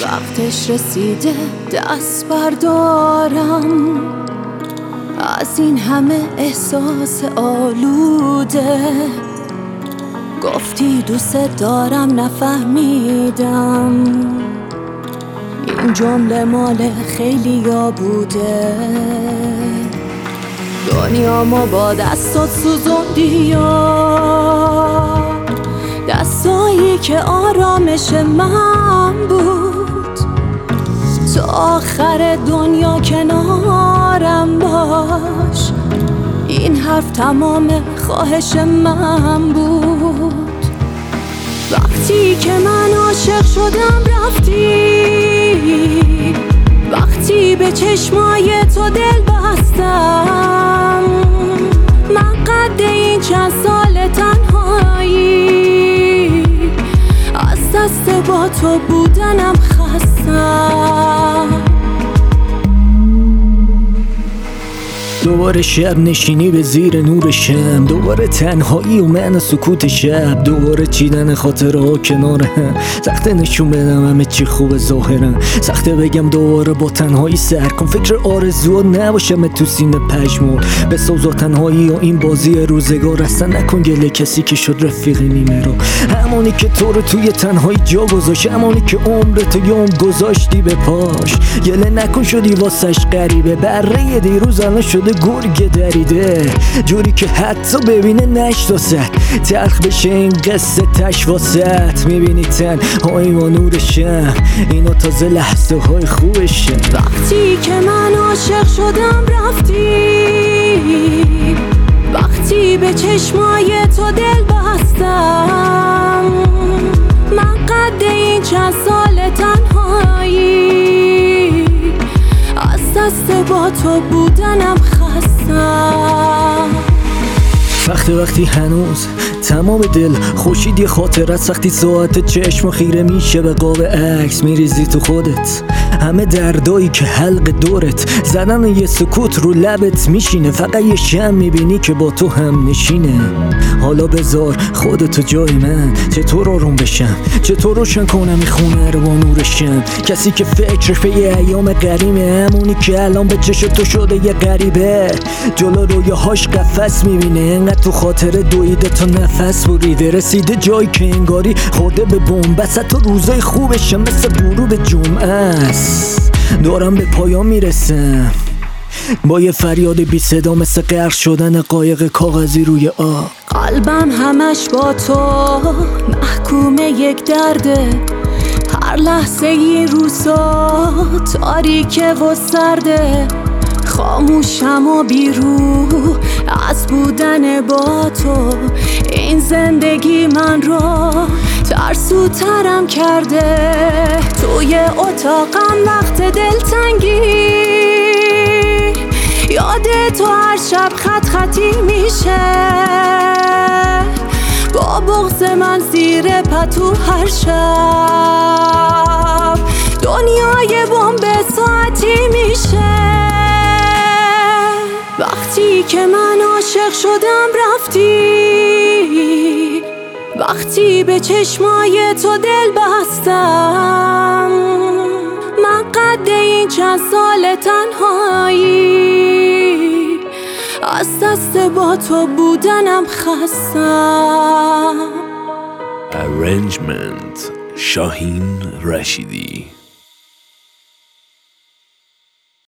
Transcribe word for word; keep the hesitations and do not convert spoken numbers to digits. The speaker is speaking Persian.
وقتش رسیده دست بردارم از این همه احساس آلوده. گفتی دوست دارم نفهمیدم، این جمله مال خیلی ها بوده. دنیا ما با دستات سوزوندی یا دستایی که آرامش من بود. تا آخر دنیا کنارم باش، این حرف تمام خواهش من بود. وقتی که من عاشق شدم رفتی، وقتی به چشمای تو دل بستم، من قد این چند سال تنهایی از دست با تو بودنم خستم. دوباره شب نشینی به زیر نور شم، دوباره تنهایی و من سکوت شب، دوباره چیدن خاطرها کنار هم. سخته نشون بدم همه چی خوبه ظاهرم، سخته بگم دوباره با تنهایی سر کن. فکر آرزوها نباشم تو سینه پژمرد، به سوزا تنهایی و این بازی روزگار. اصلا نکن گله کسی که شد رفیق نیمه رو، همونی که تو رو توی تنهایی جا گذاشت، همونی که عمرتو یوم گذاشتی به پاش. گله نکن شدی واسش غریبه، بره دیروز الان شده گرگ دریده، جوری که حتی ببینه نشناسد، تلخ بشه این قصه تش واسد. میبینی تنهایی و نور شم، اینا تازه لحظه های خوبشه. وقتی که من عاشق شدم رفتی، وقتی به چشمای تو دل بستم، من قد این چند سال تنهایی از دست با تو بودنم خستم. وقتی وقتی هنوز تمام دل خوشید یه خاطرت، سختی ساعت چشم خیره میشه به قاب عکس، میریزی تو خودت همه دردایی که حلق دورت، زدن یه سکوت رو لبت میشینه، فقط یه شم میبینی که با تو هم نشینه. حالا بذار خودتو جای من، چطور آروم بشم، چطور روشن کنم این خونه رو با نور شم. کسی که فکرش به یه ایام قریمه، همونی که الان به چشم تو شده یه غریبه، جلو رویاهاش قفس میبینه، انقدر تو خاطره دویده تا نفس بریده، رسیده جایی که انگاری خورده به بنبست. تو روزای خوبشه مثل غروب جمعه است، دارم به پایان میرسم با یه فریاد بی صدا، مثل غرق شدن قایق کاغذی روی آب. قلبم همش با تو محکوم یک درده، هر لحظه این روزا تاریکه و سرده، خاموشم و بیروح از بودن با تو. این زندگی من رو ترسوترم کرده، توی اتاقم وقت دلتنگی یاد تو هر شب خط خطی میشه، با بغض من زیر پتو هر شب دنیای بمب ساعتی میشه. وقتی که من عاشق شدم رفتی، وقتی به چشمای تو دل بستم، من قد این چند سال تنهایی از دست با تو بودنم خستم. Arrangement شاهین رشیدی.